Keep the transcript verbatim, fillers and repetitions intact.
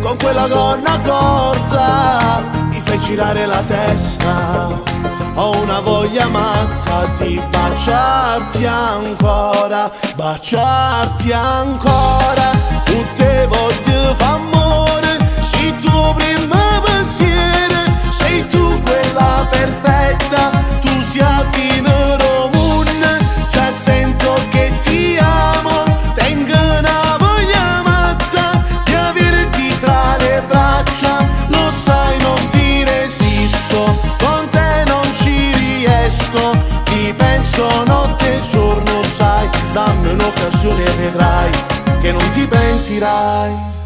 con quella gonna corta mi fai girare la testa. Ho una voglia matta di baciarti ancora, baciarti ancora. Tutte volte fa amore, sei tu prima pensiero, sei tu quella perfetta, tu sia fino romune, già sento che ti amo, tengo una voglia matta di averti tra le braccia, lo sai non ti resisto, con te non ci riesco, ti penso notte e giorno sai, dammi un'occasione e vedrai che non ti pentirai.